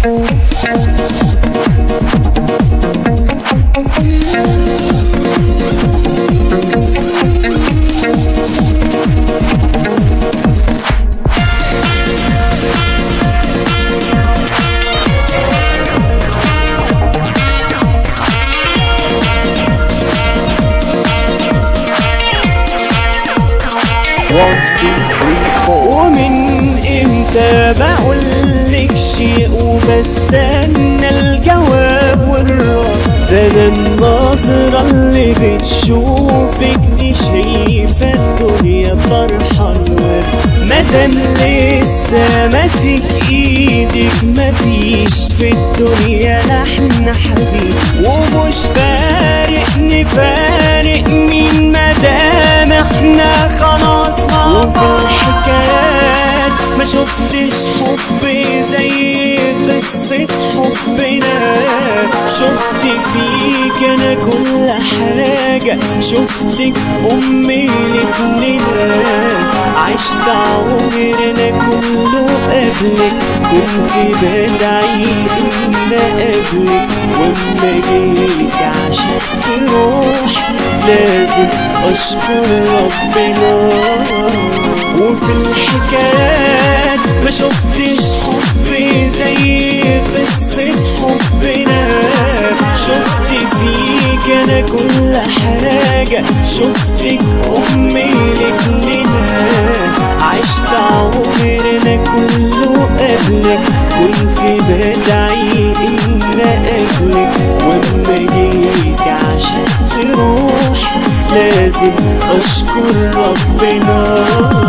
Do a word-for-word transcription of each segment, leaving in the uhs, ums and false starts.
ومن امتى بقولك شيء وبستنى الجواب والرد؟ ده انا النظرة اللي بتشوفك دي شايفة الدنيا طرحة الورد. مادام لسه ماسك ايدك مفيش في الدنيا لحن حزين، ومش فارق نفارق مين مادام احنا خلاص مع بعض. وفي الحكايات ما شفتش حب زي قصة حبنا، شفت فيك انا كل حاجة، شفتك امي لابننا، عشت عمرنا كله قبلك، كنت بدعي ان قبلك، واما جيت عشان تروح لازم اشكر ربنا. وفي الحكايات ما شفتش حب زي قصة حبنا، شفت فيك انا كل حاجة، شفتك امي لابننا، عشت عمرنا كله قبلك، كنت بدعي ان قبلك، واما جيت عشان تروح لازم اشكر ربنا.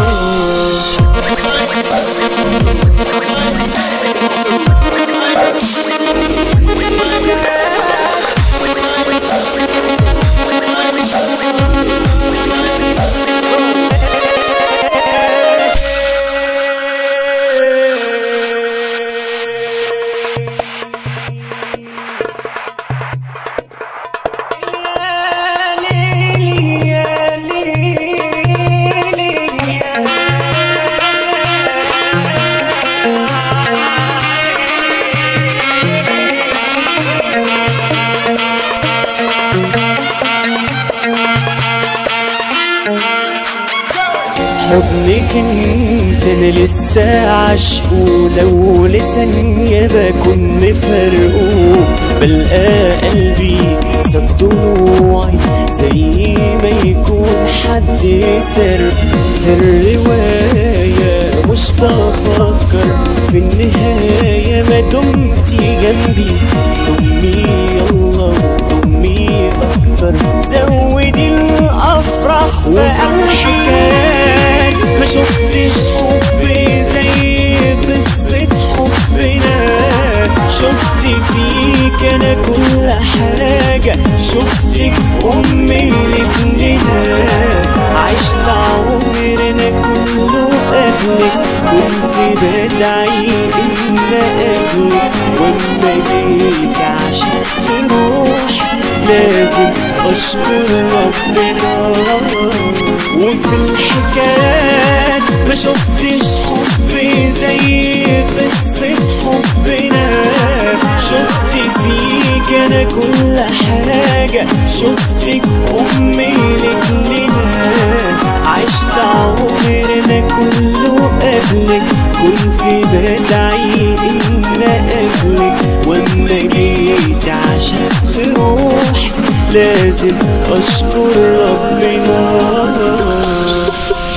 حضنك انت انا لسه عاشقه، لو لثانية بكون مفارقه، بلقى قلبي ساب ضلوعي زي ما يكون حد سرق في الرواية، مش بفكر في النهاية ما دمتي جنبي، ضمي يلا ضمي اكتر، زودي الافراح في الحكايات. ما شفتش حب زي قصة حبنا، شفت فيك انا كل حاجة، شفتك امي لابننا، عشت عمرنا كله قبلك، كنت بدعي ان قبلك، واما جيت عشان تروح لازم اشكر ربنا. وفي الحكايات ما شفتش حب زي قصة حبنا، شفت فيك انا كل حاجة، شفتك امي لابننا، عشت عمرنا كله قبلك، كنت بدعي ان قبلك، واما جيت عشان تروح لازم اشكر ربنا.